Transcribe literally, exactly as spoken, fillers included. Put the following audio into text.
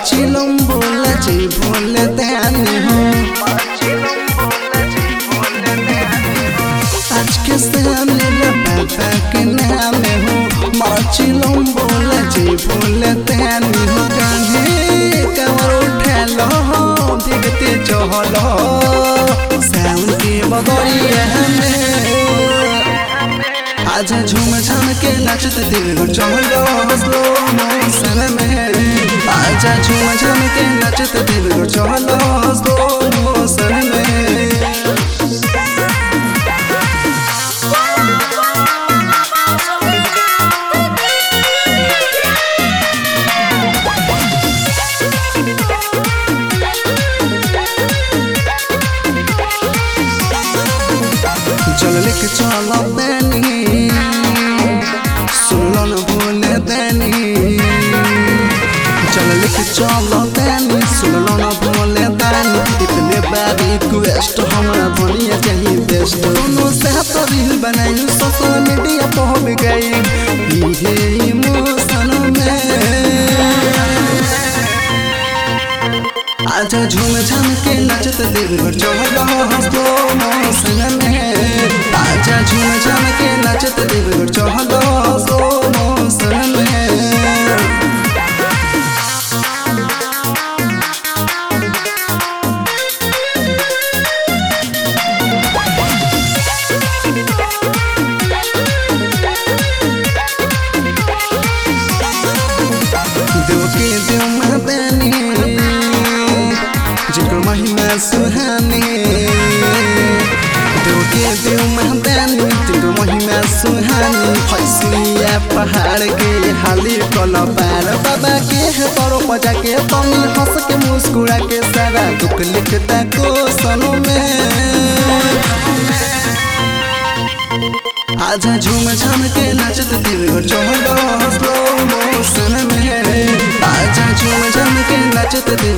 चिलम बोले जी बोले ध्यानी हो आज के सामने बाबा के नाम हो चिलम बोले जी बोले ध्यानी हो कान्हे कमर उठा लो देखते चहलो साउंड के बदरिया में आज झूम झम के नचते दिल चहलो स्लो मोशन में आज झूम झम के नचते दिल चहलो स्लो मोशन में चल लेके चलो दैनी सुनो न भूले दैनी चल लेके चलो दैनी सुनो न भूले दैनी इतने बार रिक्वेस्ट हमारा दुनिया चाहिए बेस्ट दोनों से तो रील बनाई सोशल मीडिया पे हो गई ये इमोशन में आज झूम झम के नचत दिल चहलो स्लो मोशन में आज झूम झम के नचत दिल चहलो स्लो मोशन में देव के देव महादानी जिनको महिमा सुहानी देव के देव महादानी जिनको महिमा सुहानी फैसलिया पहाड़ के हाली कल पार बाबा के है तोरो बजा के तनी हंस के मुस्कुरा के सारा दुख लिखता कोसनों में आज झूम झम के नचत दिल चहलो स्लो मोशन में आज झूम झम के नचत दिल